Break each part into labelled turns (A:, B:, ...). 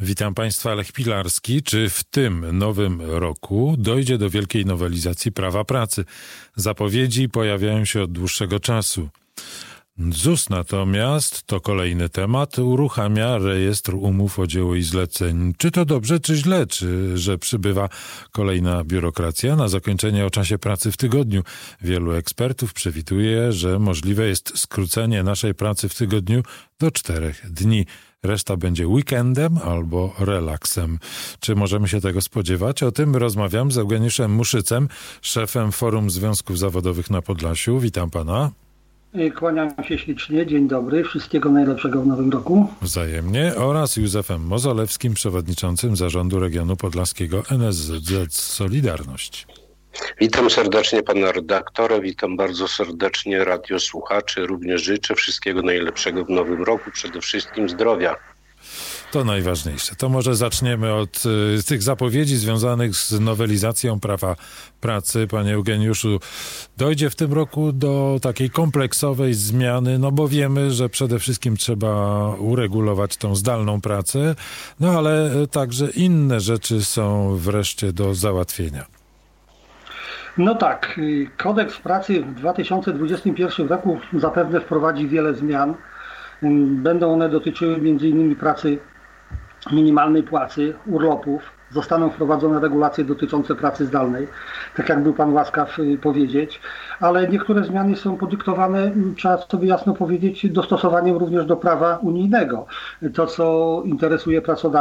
A: Witam Państwa, Lech Pilarski. Czy w tym nowym roku dojdzie do wielkiej nowelizacji prawa pracy? Zapowiedzi pojawiają się od dłuższego czasu. ZUS natomiast, to kolejny temat, uruchamia rejestr umów o dzieło i zleceń. Czy to dobrze, czy źle? Czy że przybywa kolejna biurokracja na zakończenie o czasie pracy w tygodniu? Wielu ekspertów przewiduje, że możliwe jest skrócenie naszej pracy w tygodniu do 4 dni. Reszta będzie weekendem albo relaksem. Czy możemy się tego spodziewać? O tym rozmawiam z Eugeniuszem Muszycem, szefem Forum Związków Zawodowych na Podlasiu. Witam pana.
B: Kłaniam się ślicznie. Dzień dobry. Wszystkiego najlepszego w nowym roku.
A: Wzajemnie. Oraz Józefem Mozolewskim, przewodniczącym Zarządu Regionu Podlaskiego NSZZ Solidarność.
C: Witam serdecznie pana redaktora, witam bardzo serdecznie radiosłuchaczy. Również życzę wszystkiego najlepszego w nowym roku, przede wszystkim zdrowia.
A: To najważniejsze. To może zaczniemy od tych zapowiedzi związanych z nowelizacją prawa pracy. Panie Eugeniuszu, dojdzie w tym roku do takiej kompleksowej zmiany, no bo wiemy, że przede wszystkim trzeba uregulować tą zdalną pracę, no ale także inne rzeczy są wreszcie do załatwienia.
B: No tak, kodeks pracy w 2021 roku zapewne wprowadzi wiele zmian. Będą one dotyczyły m.in. pracy minimalnej płacy, urlopów. Zostaną wprowadzone regulacje dotyczące pracy zdalnej, tak jak był pan łaskaw powiedzieć, ale niektóre zmiany są podyktowane, trzeba sobie jasno powiedzieć, dostosowaniem również do prawa unijnego. To, co interesuje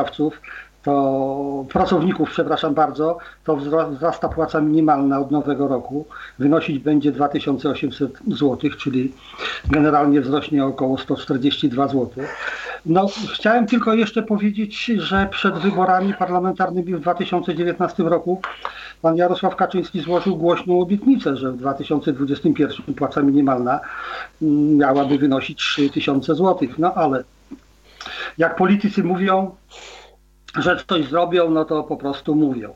B: pracowników, to wzrasta płaca minimalna od nowego roku. Wynosić będzie 2800 zł, czyli generalnie wzrośnie około 142 zł. No, chciałem tylko jeszcze powiedzieć, że przed wyborami parlamentarnymi w 2019 roku pan Jarosław Kaczyński złożył głośną obietnicę, że w 2021 płaca minimalna miałaby wynosić 3000 zł. No ale jak politycy mówią, że coś zrobią, no to po prostu mówią.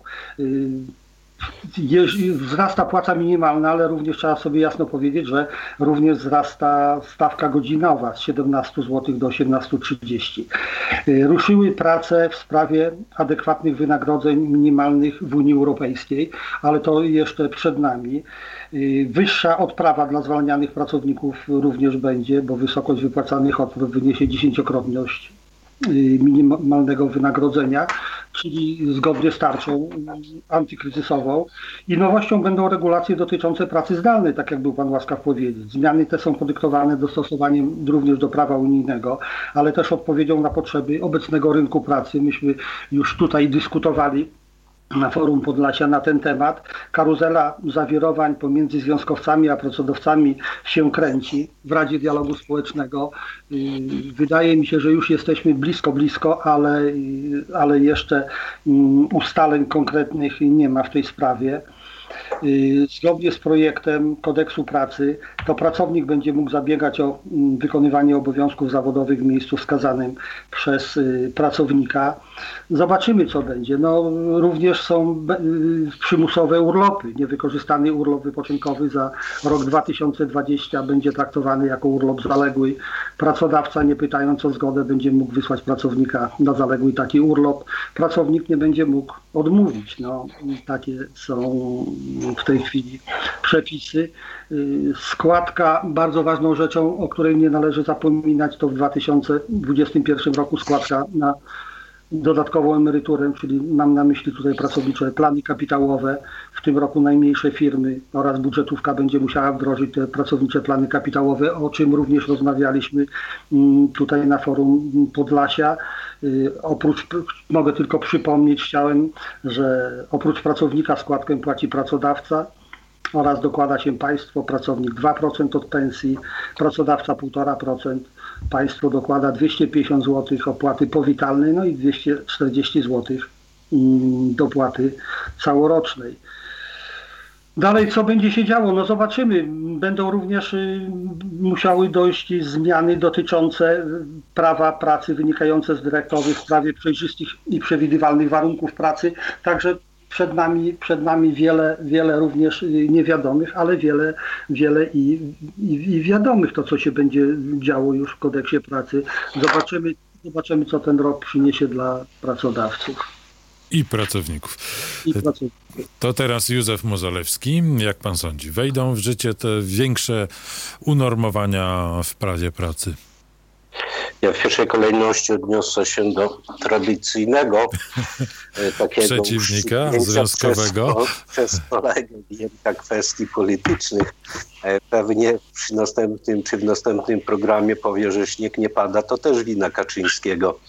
B: Wzrasta płaca minimalna, ale również trzeba sobie jasno powiedzieć, że również wzrasta stawka godzinowa z 17 zł do 18,30. Ruszyły prace w sprawie adekwatnych wynagrodzeń minimalnych w Unii Europejskiej, ale to jeszcze przed nami. Wyższa odprawa dla zwalnianych pracowników również będzie, bo wysokość wypłacanych odpraw wyniesie 10-krotność minimalnego wynagrodzenia, czyli zgodnie z tarczą antykryzysową. I nowością będą regulacje dotyczące pracy zdalnej, tak jak był pan łaskaw powiedzieć. Zmiany te są podyktowane dostosowaniem również do prawa unijnego, ale też odpowiedzią na potrzeby obecnego rynku pracy. Myśmy już tutaj dyskutowali na forum Podlasia na ten temat. Karuzela zawirowań pomiędzy związkowcami a pracodawcami się kręci w Radzie Dialogu Społecznego. Wydaje mi się, że już jesteśmy blisko, ale jeszcze ustaleń konkretnych nie ma w tej sprawie. Zgodnie z projektem kodeksu pracy to pracownik będzie mógł zabiegać o wykonywanie obowiązków zawodowych w miejscu wskazanym przez pracownika. Zobaczymy, co będzie. No, również są przymusowe urlopy. Niewykorzystany urlop wypoczynkowy za rok 2020 będzie traktowany jako urlop zaległy. Pracodawca, nie pytając o zgodę, będzie mógł wysłać pracownika na zaległy taki urlop. Pracownik nie będzie mógł odmówić. No, takie są w tej chwili przepisy. Składka, bardzo ważną rzeczą, o której nie należy zapominać, to w 2021 roku składka na dodatkową emeryturę, czyli mam na myśli tutaj pracownicze plany kapitałowe. W tym roku najmniejsze firmy oraz budżetówka będzie musiała wdrożyć te pracownicze plany kapitałowe, o czym również rozmawialiśmy tutaj na forum Podlasia. Mogę tylko przypomnieć, że oprócz pracownika składkę płaci pracodawca oraz dokłada się państwo, pracownik 2% od pensji, pracodawca 1,5%, państwo dokłada 250 zł opłaty powitalnej, no i 240 zł dopłaty całorocznej. Dalej, co będzie się działo? No zobaczymy. Będą również musiały dojść zmiany dotyczące prawa pracy wynikające z dyrektywy w sprawie przejrzystych i przewidywalnych warunków pracy. Także przed nami wiele również niewiadomych, ale wiele i wiadomych, to co się będzie działo już w kodeksie pracy. Zobaczymy, zobaczymy, co ten rok przyniesie dla pracodawców.
A: I pracowników. To teraz Józef Mozolewski. Jak pan sądzi, wejdą w życie te większe unormowania w prawie pracy?
C: Ja w pierwszej kolejności odniosę się do tradycyjnego takiego
A: przeciwnika związkowego
C: przez kolegę Gienka kwestii politycznych. Pewnie w następnym programie powie, że śnieg nie pada, to też wina Kaczyńskiego.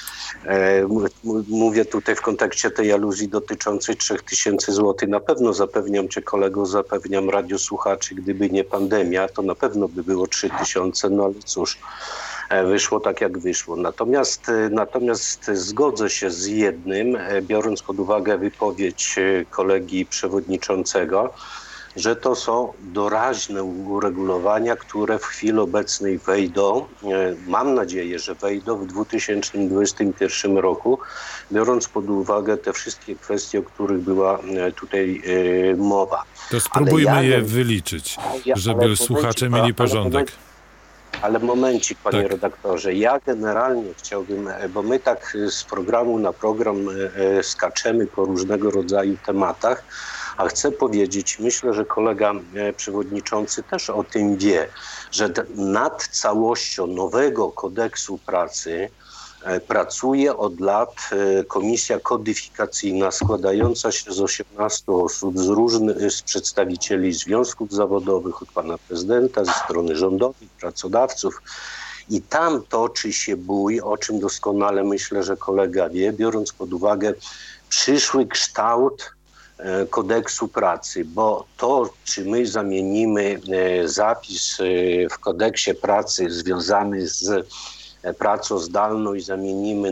C: Mówię tutaj w kontekście tej aluzji dotyczącej 3000 zł. Na pewno zapewniam cię, kolego, zapewniam radiosłuchaczy, gdyby nie pandemia, to na pewno by było 3000, no ale cóż, wyszło tak jak wyszło. Natomiast zgodzę się z jednym, biorąc pod uwagę wypowiedź kolegi przewodniczącego, że to są doraźne uregulowania, które w chwili obecnej wejdą, mam nadzieję, że wejdą w 2021 roku, biorąc pod uwagę te wszystkie kwestie, o których była tutaj mowa.
A: To spróbujmy je wyliczyć, żeby słuchacze mieli porządek.
C: Ale momencik, panie redaktorze, ja generalnie chciałbym, bo my tak z programu na program skaczemy po różnego rodzaju tematach, a chcę powiedzieć, myślę, że kolega przewodniczący też o tym wie, że nad całością nowego kodeksu pracy pracuje od lat komisja kodyfikacyjna składająca się z 18 osób, z przedstawicieli związków zawodowych, od pana prezydenta, ze strony rządowej, pracodawców. I tam toczy się bój, o czym doskonale myślę, że kolega wie, biorąc pod uwagę przyszły kształt kodeksu pracy, bo to, czy my zamienimy zapis w kodeksie pracy związany z pracą zdalną i zamienimy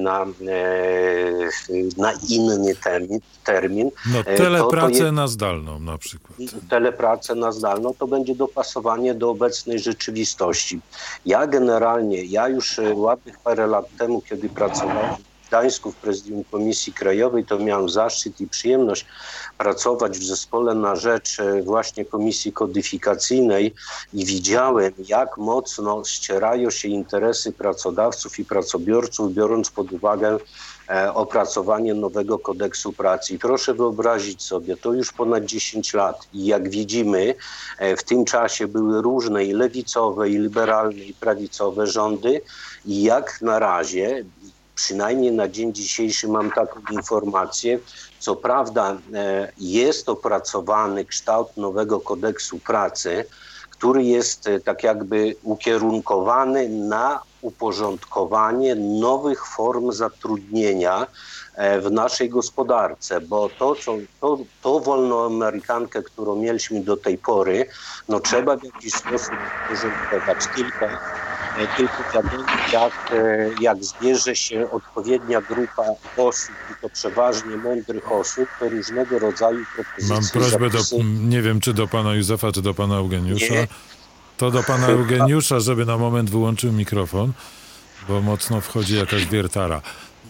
C: na inny termin.
A: No telepracę na zdalną na przykład.
C: Telepracę na zdalną to będzie dopasowanie do obecnej rzeczywistości. Ja już ładnych parę lat temu, kiedy pracowałem w Gdańsku w prezydium Komisji Krajowej, to miałem zaszczyt i przyjemność pracować w zespole na rzecz właśnie Komisji Kodyfikacyjnej i widziałem, jak mocno ścierają się interesy pracodawców i pracobiorców, biorąc pod uwagę opracowanie nowego kodeksu pracy. I proszę wyobrazić sobie, to już ponad 10 lat i jak widzimy, w tym czasie były różne i lewicowe, i liberalne, i prawicowe rządy i jak na razie, przynajmniej na dzień dzisiejszy mam taką informację, co prawda jest opracowany kształt nowego kodeksu pracy, który jest tak jakby ukierunkowany na uporządkowanie nowych form zatrudnienia w naszej gospodarce, bo to wolnoamerykankę, którą mieliśmy do tej pory, no trzeba w jakiś sposób uporządkować. Tylko wiadomo, jak zbierze się odpowiednia grupa osób, i to przeważnie mądrych osób, to różnego rodzaju propozycje.
A: Mam prośbę nie wiem, czy do pana Józefa, czy do pana Eugeniusza. Nie. To do pana Eugeniusza, żeby na moment wyłączył mikrofon, bo mocno wchodzi jakaś wiertara.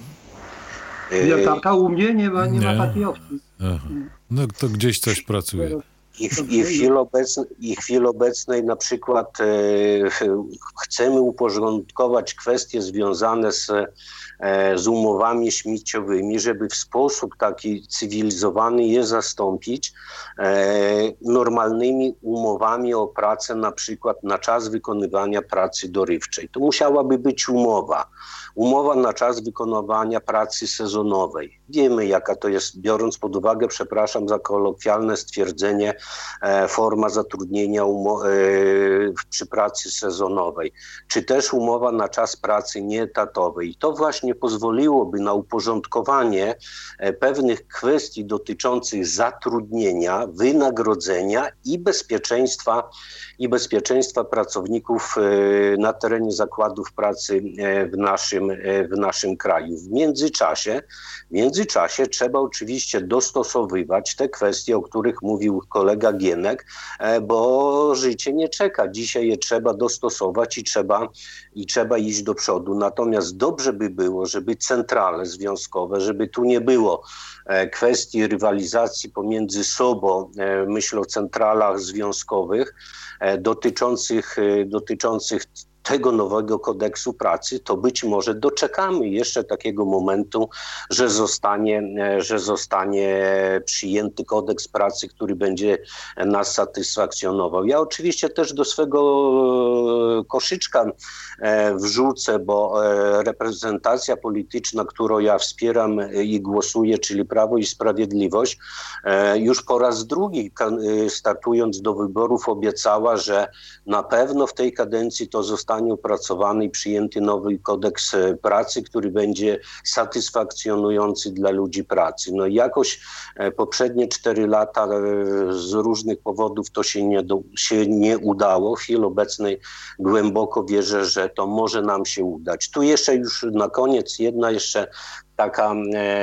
B: Wiertarka u mnie nie ma takiej opcji.
A: Aha. No to gdzieś coś pracuje.
C: I w chwili obecnej na przykład chcemy uporządkować kwestie związane z umowami śmieciowymi, żeby w sposób taki cywilizowany je zastąpić normalnymi umowami o pracę, na przykład na czas wykonywania pracy dorywczej. To musiałaby być umowa na czas wykonywania pracy sezonowej. Wiemy, jaka to jest, biorąc pod uwagę, przepraszam za kolokwialne stwierdzenie, forma zatrudnienia przy pracy sezonowej, czy też umowa na czas pracy nieetatowej. I to właśnie pozwoliłoby na uporządkowanie pewnych kwestii dotyczących zatrudnienia, wynagrodzenia i bezpieczeństwa pracowników na terenie zakładów pracy w naszym kraju. W międzyczasie trzeba oczywiście dostosowywać te kwestie, o których mówił kolega Gienek, bo życie nie czeka. Dzisiaj je trzeba dostosować i trzeba iść do przodu. Natomiast dobrze by było, żeby centrale związkowe, żeby tu nie było kwestii rywalizacji pomiędzy sobą, myślę o centralach związkowych, dotyczących tego nowego kodeksu pracy, to być może doczekamy jeszcze takiego momentu, że zostanie przyjęty kodeks pracy, który będzie nas satysfakcjonował. Ja oczywiście też do swego koszyczka wrzucę, bo reprezentacja polityczna, którą ja wspieram i głosuję, czyli Prawo i Sprawiedliwość, już po raz drugi startując do wyborów obiecała, że na pewno w tej kadencji to zostanie opracowany i przyjęty nowy kodeks pracy, który będzie satysfakcjonujący dla ludzi pracy. No i jakoś poprzednie 4 lata z różnych powodów to się nie udało. W chwili obecnej głęboko wierzę, że to może nam się udać. Tu jeszcze już na koniec jedna jeszcze taka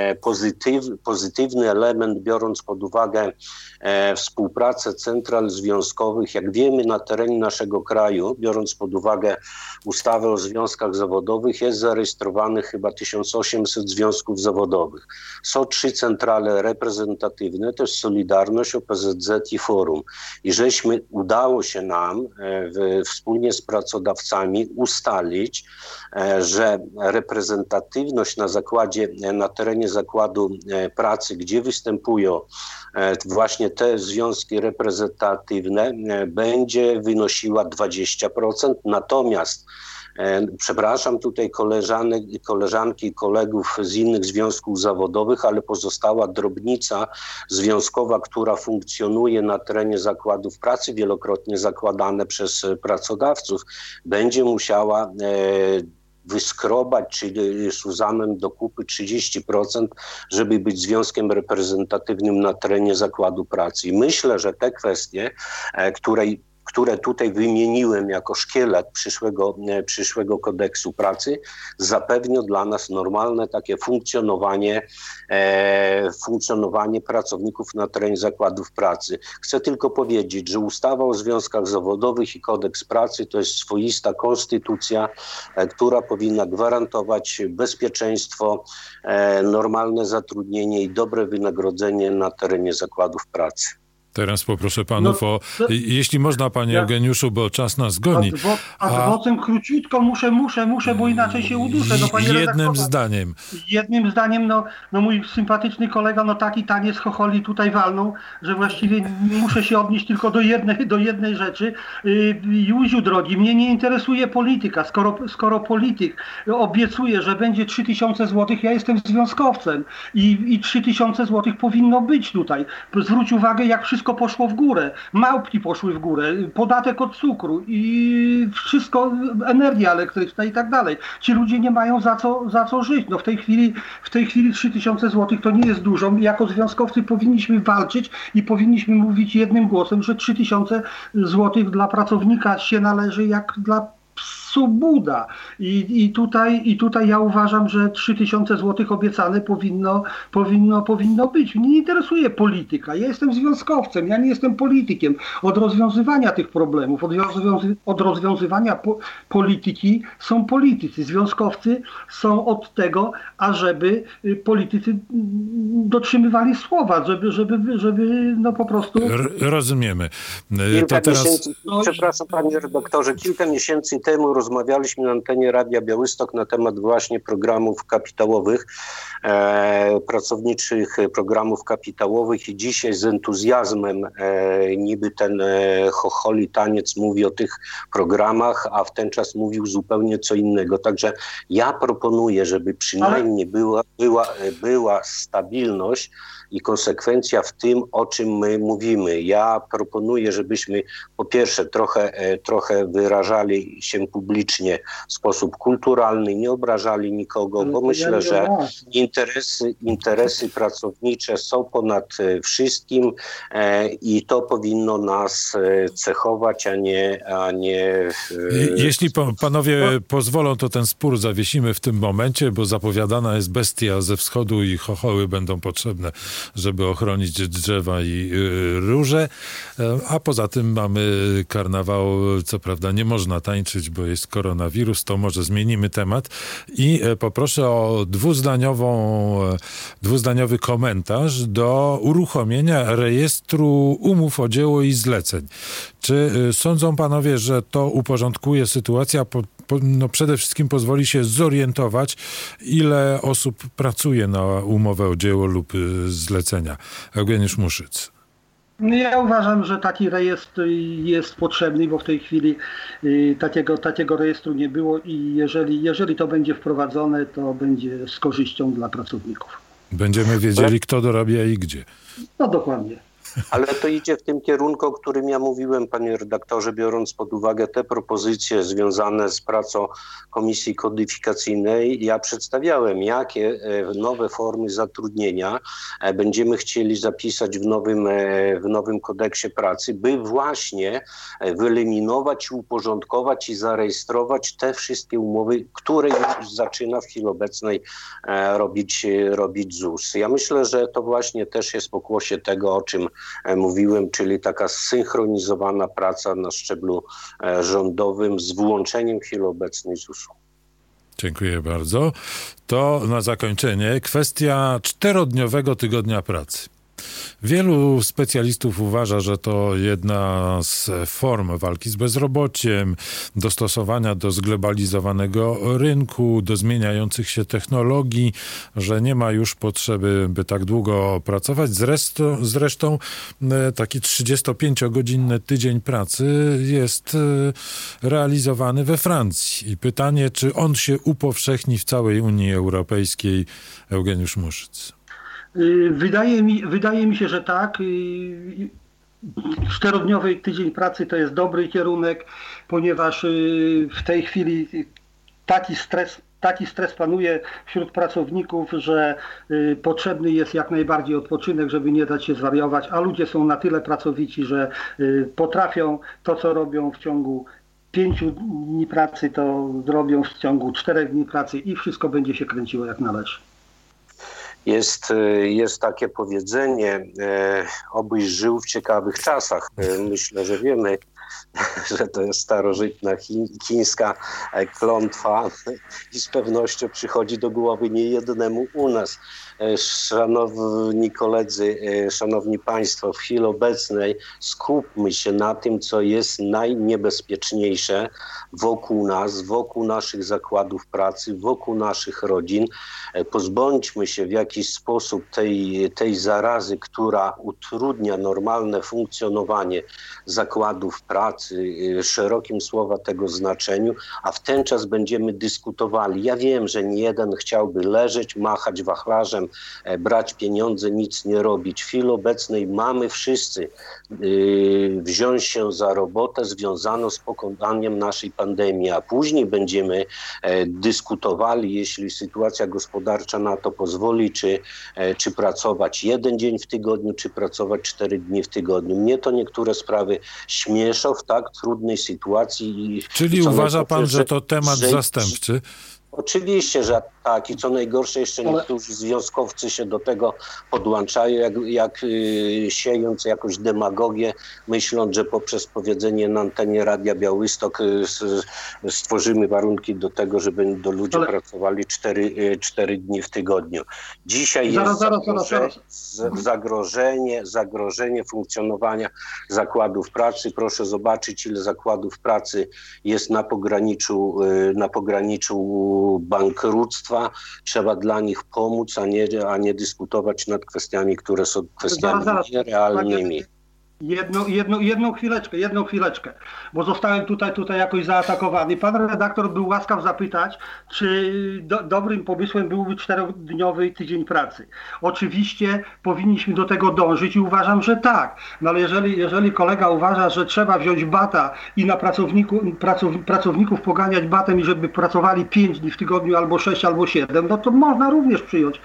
C: pozytywny element, biorąc pod uwagę współpracę central związkowych. Jak wiemy, na terenie naszego kraju, biorąc pod uwagę ustawę o związkach zawodowych, jest zarejestrowanych chyba 1800 związków zawodowych. Są 3 centrale reprezentatywne, to jest Solidarność, OPZZ i Forum. I udało się nam wspólnie z pracodawcami ustalić, że reprezentatywność na terenie zakładu pracy, gdzie występują właśnie te związki reprezentatywne, będzie wynosiła 20%. Natomiast przepraszam tutaj koleżanki i kolegów z innych związków zawodowych, ale pozostała drobnica związkowa, która funkcjonuje na terenie zakładów pracy, wielokrotnie zakładane przez pracodawców, będzie musiała wyskrobać, czyli suzamem do kupy 30%, żeby być związkiem reprezentatywnym na terenie zakładu pracy. I myślę, że te kwestie, które tutaj wymieniłem jako szkielet przyszłego kodeksu pracy, zapewnią dla nas normalne takie funkcjonowanie pracowników na terenie zakładów pracy. Chcę tylko powiedzieć, że ustawa o związkach zawodowych i kodeks pracy to jest swoista konstytucja, która powinna gwarantować bezpieczeństwo, normalne zatrudnienie i dobre wynagrodzenie na terenie zakładów pracy.
A: Teraz poproszę panów jeśli można, panie Eugeniuszu, bo czas nas goni.
B: Adwocem króciutko muszę, bo inaczej się uduszę. No, panie Jednym zdaniem, mój sympatyczny kolega, taki taniec chocholi tutaj walną, że właściwie muszę się odnieść tylko do jednej rzeczy. Józiu drogi, mnie nie interesuje polityka. Skoro polityk obiecuje, że będzie 3000 zł, ja jestem związkowcem i 3000 zł powinno być tutaj. Zwróć uwagę, jak wszystko poszło w górę. Małpki poszły w górę, podatek od cukru i wszystko, energia elektryczna i tak dalej. Ci ludzie nie mają za co żyć. No w tej chwili 3000 zł to nie jest dużo. Jako związkowcy powinniśmy walczyć i powinniśmy mówić jednym głosem, że 3000 zł dla pracownika się należy jak dla psu Buda. I tutaj ja uważam, że 3000 zł obiecane powinno być. Mnie nie interesuje polityka. Ja jestem związkowcem, ja nie jestem politykiem. Od rozwiązywania tych problemów, od rozwiązywania polityki są politycy. Związkowcy są od tego, ażeby politycy dotrzymywali słowa, żeby po prostu...
A: Rozumiemy.
C: Przepraszam, panie redaktorze, kilka miesięcy temu rozmawialiśmy na antenie Radia Białystok na temat właśnie programów kapitałowych, pracowniczych programów kapitałowych i dzisiaj z entuzjazmem niby ten chocholi taniec mówi o tych programach, a w ten czas mówił zupełnie co innego. Także ja proponuję, żeby przynajmniej była stabilność i konsekwencja w tym, o czym my mówimy. Ja proponuję, żebyśmy po pierwsze trochę wyrażali się publicznie w sposób kulturalny, nie obrażali nikogo, bo myślę, że interesy pracownicze są ponad wszystkim i to powinno nas cechować, a nie...
A: Jeśli panowie pozwolą, to ten spór zawiesimy w tym momencie, bo zapowiadana jest bestia ze wschodu i chochoły będą potrzebne, żeby ochronić drzewa i róże, a poza tym mamy karnawał, co prawda nie można tańczyć, bo jest jest koronawirus, to może zmienimy temat i poproszę o dwuzdaniowy komentarz do uruchomienia rejestru umów o dzieło i zleceń. Czy sądzą panowie, że to uporządkuje sytuację, no przede wszystkim pozwoli się zorientować, ile osób pracuje na umowę o dzieło lub zlecenia? Eugeniusz Muszyc.
B: Ja uważam, że taki rejestr jest potrzebny, bo w tej chwili takiego rejestru nie było i jeżeli to będzie wprowadzone, to będzie z korzyścią dla pracowników.
A: Będziemy wiedzieli, kto dorabia i gdzie.
B: No dokładnie.
C: Ale to idzie w tym kierunku, o którym ja mówiłem, panie redaktorze, biorąc pod uwagę te propozycje związane z pracą Komisji Kodyfikacyjnej. Ja przedstawiałem, jakie nowe formy zatrudnienia będziemy chcieli zapisać w nowym kodeksie pracy, by właśnie wyeliminować, uporządkować i zarejestrować te wszystkie umowy, które już zaczyna w chwili obecnej robić ZUS. Ja myślę, że to właśnie też jest pokłosie tego, o czym mówiłem, czyli taka zsynchronizowana praca na szczeblu rządowym z włączeniem w chwili obecnej ZUS-u.
A: Dziękuję bardzo. To na zakończenie kwestia 4-dniowego tygodnia pracy. Wielu specjalistów uważa, że to jedna z form walki z bezrobociem, dostosowania do zglobalizowanego rynku, do zmieniających się technologii, że nie ma już potrzeby, by tak długo pracować. Zresztą taki 35-godzinny tydzień pracy jest realizowany we Francji. I pytanie, czy on się upowszechni w całej Unii Europejskiej? Eugeniusz Muszyc.
B: Wydaje mi się, że tak. 4-dniowy tydzień pracy to jest dobry kierunek, ponieważ w tej chwili taki stres panuje wśród pracowników, że potrzebny jest jak najbardziej odpoczynek, żeby nie dać się zwariować, a ludzie są na tyle pracowici, że potrafią to, co robią w ciągu 5 dni pracy, to zrobią w ciągu 4 dni pracy i wszystko będzie się kręciło jak należy.
C: Jest takie powiedzenie, obyś żył w ciekawych czasach. Myślę, że wiemy, że to jest starożytna chińska klątwa i z pewnością przychodzi do głowy niejednemu u nas. Szanowni koledzy, szanowni państwo, w chwili obecnej skupmy się na tym, co jest najniebezpieczniejsze wokół nas, wokół naszych zakładów pracy, wokół naszych rodzin. Pozbądźmy się w jakiś sposób tej zarazy, która utrudnia normalne funkcjonowanie zakładów pracy, szerokim słowa tego znaczeniu, a w ten czas będziemy dyskutowali. Ja wiem, że nie jeden chciałby leżeć, machać wachlarzem, brać pieniądze, nic nie robić. W chwili obecnej mamy wszyscy wziąć się za robotę związaną z pokonaniem naszej pandemii, a później będziemy dyskutowali, jeśli sytuacja gospodarcza na to pozwoli, czy pracować 1 dzień w tygodniu, czy pracować 4 dni w tygodniu. Mnie to niektóre sprawy śmieszą w tak trudnej sytuacji.
A: Czyli uważa pan, że to temat zastępczy?
C: Oczywiście, że tak i co najgorsze jeszcze niektórzy związkowcy się do tego podłączają, siejąc jakąś demagogię, myśląc, że poprzez powiedzenie na antenie Radia Białystok stworzymy warunki do tego, żeby ludzie pracowali 4 dni w tygodniu. Dzisiaj jest zagrożenie funkcjonowania zakładów pracy. Proszę zobaczyć, ile zakładów pracy jest na pograniczu bankructwa. Trzeba dla nich pomóc, a nie dyskutować nad kwestiami, które są kwestiami nierealnymi.
B: Jedną chwileczkę, bo zostałem tutaj jakoś zaatakowany. Pan redaktor był łaskaw zapytać, czy dobrym pomysłem byłby 4-dniowy tydzień pracy. Oczywiście powinniśmy do tego dążyć i uważam, że tak. No ale jeżeli kolega uważa, że trzeba wziąć bata i na pracowników poganiać batem i żeby pracowali 5 dni w tygodniu, albo 6, albo 7, no to można również przyjąć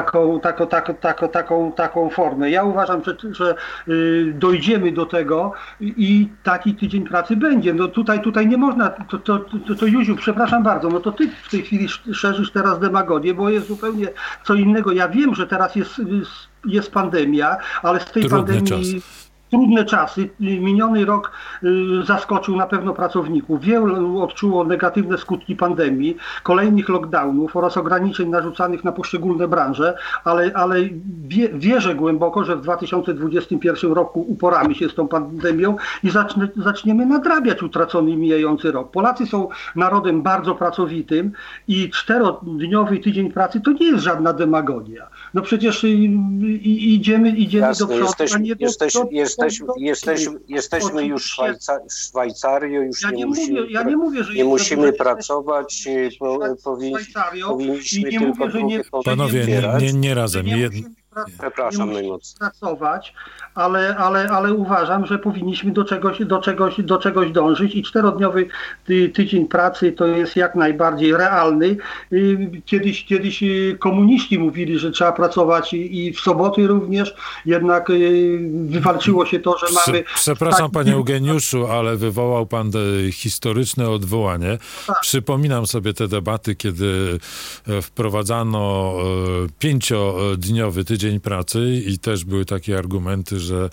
B: taką formę. Ja uważam, że dojdziemy do tego i taki tydzień pracy będzie. No tutaj nie można, to Józiu, przepraszam bardzo, no to ty w tej chwili szerzysz teraz demagogię, bo jest zupełnie co innego. Ja wiem, że teraz jest pandemia, ale z tej pandemii trudne czasy. Miniony rok zaskoczył na pewno pracowników. Wielu odczuło negatywne skutki pandemii, kolejnych lockdownów oraz ograniczeń narzucanych na poszczególne branże, ale wierzę głęboko, że w 2021 roku uporamy się z tą pandemią i zaczniemy nadrabiać utracony mijający rok. Polacy są narodem bardzo pracowitym i 4-dniowy tydzień pracy to nie jest żadna demagogia. No przecież idziemy
C: Jasne,
B: do przodu, a nie
C: jesteśmy już Szwajcarią, już
B: nie mówię, że
C: nie musimy pracować, powinniśmy
B: nie
C: tylko
B: mówię, że nie,
A: Panowie, nie razem.
C: Przepraszam najmocniej.
B: Pracować, ale uważam, że powinniśmy do czegoś dążyć i 4-dniowy tydzień pracy to jest jak najbardziej realny. Kiedyś komuniści mówili, że trzeba pracować i w soboty również, jednak wywalczyło się to, że mamy...
A: Przepraszam panie Eugeniuszu, ale wywołał pan historyczne odwołanie. Tak. Przypominam sobie te debaty, kiedy wprowadzano 5-dniowy tydzień pracy i też były takie argumenty, że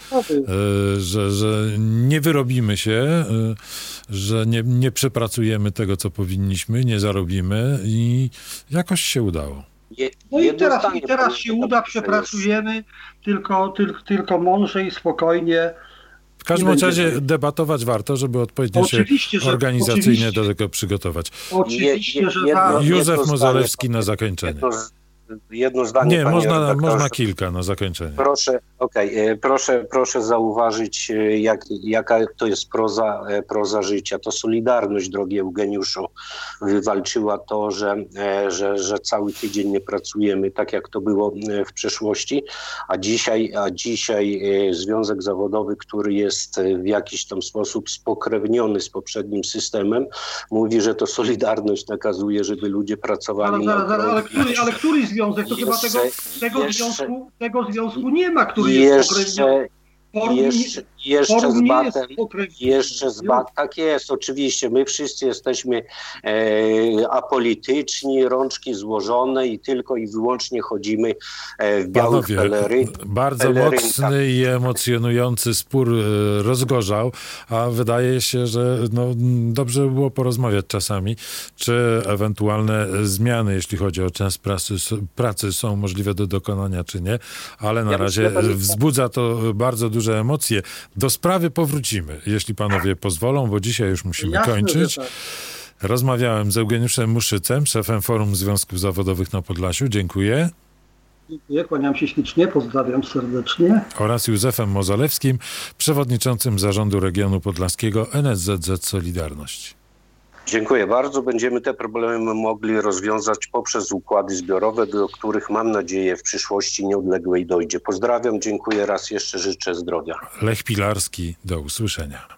A: nie wyrobimy się, że nie przepracujemy tego, co powinniśmy, nie zarobimy i jakoś się udało.
B: No i teraz się uda, przepracujemy, tylko mądrze i spokojnie.
A: W każdym razie debatować warto, żeby odpowiednio się organizacyjnie do tego przygotować.
B: Oczywiście, że
A: Józef Mozalewski na zakończenie.
C: Jedno zdanie.
A: Nie, można kilka na zakończenie.
C: Proszę zauważyć, jaka to jest proza życia. To Solidarność, drogi Eugeniuszu, wywalczyła to, że cały tydzień nie pracujemy, tak jak to było w przeszłości, a dzisiaj Związek Zawodowy, który jest w jakiś tam sposób spokrewniony z poprzednim systemem, mówi, że to Solidarność nakazuje, żeby ludzie pracowali.
B: Ale który związek? To chyba tego związku nie ma, który jest spokrewniony.
C: Jeszcze z batem, tak jest, oczywiście, my wszyscy jesteśmy apolityczni, rączki złożone i tylko i wyłącznie chodzimy w białych pelerynkach.
A: Bardzo mocny i emocjonujący spór rozgorzał, a wydaje się, że dobrze by było porozmawiać czasami, czy ewentualne zmiany, jeśli chodzi o czas pracy są możliwe do dokonania, czy nie, ale na razie wzbudza to bardzo duże emocje. Do sprawy powrócimy, jeśli panowie pozwolą, bo dzisiaj już musimy kończyć. Tak. Rozmawiałem z Eugeniuszem Muszycem, szefem Forum Związków Zawodowych na Podlasiu. Dziękuję.
B: Dziękuję, kłaniam się ślicznie, pozdrawiam serdecznie.
A: Oraz Józefem Mozalewskim, przewodniczącym Zarządu Regionu Podlaskiego NSZZ Solidarność.
C: Dziękuję bardzo. Będziemy te problemy mogli rozwiązać poprzez układy zbiorowe, do których mam nadzieję w przyszłości nieodległej dojdzie. Pozdrawiam, dziękuję raz jeszcze, życzę zdrowia.
A: Lech Pilarski, do usłyszenia.